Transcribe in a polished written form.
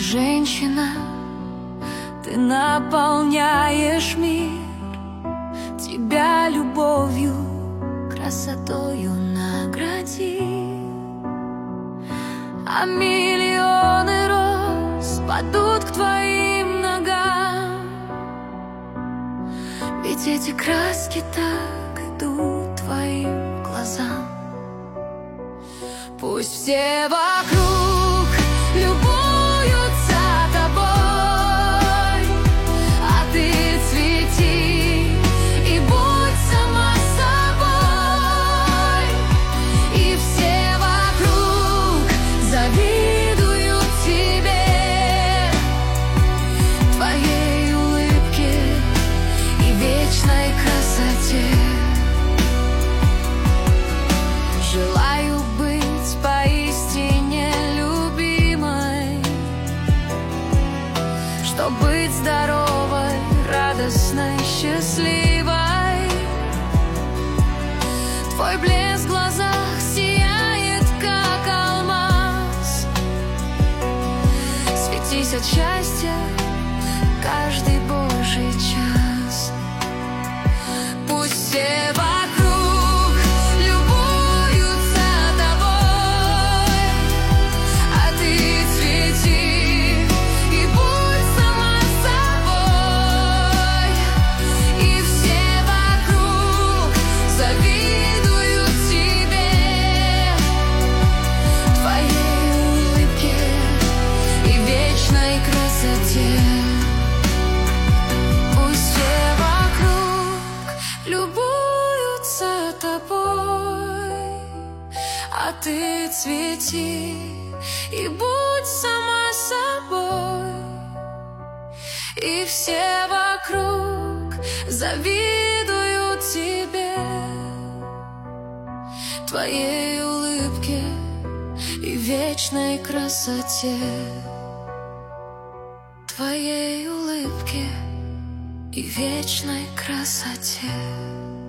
женщина, ты наполняешь мир. Тебя любовью, красотою награди, а миллионы роз падут к твоим ногам. Ведь эти краски так идут твоим глазам. Пусть все вокруг любуются тобой, а ты цвети и будь сама собой. И все вокруг завидуют тебе, твоей улыбке и вечной красоте. Желаю быть поистине любимой, чтоб быть здоровой, радостной, счастливой. Твой блеск в глазах сияет, как алмаз. Светись от счастья каждый божий час. Пусть все вокруг любуются тобой, а ты цвети и будь сама собой. И все вокруг завидуют тебе, твоей улыбке и вечной красоте. Пусть все вокруг любуются тобой, а ты цвети и будь сама собой. И все вокруг завидуют тебе, твоей улыбке и вечной красоте. Твоей улыбке и вечной красоте.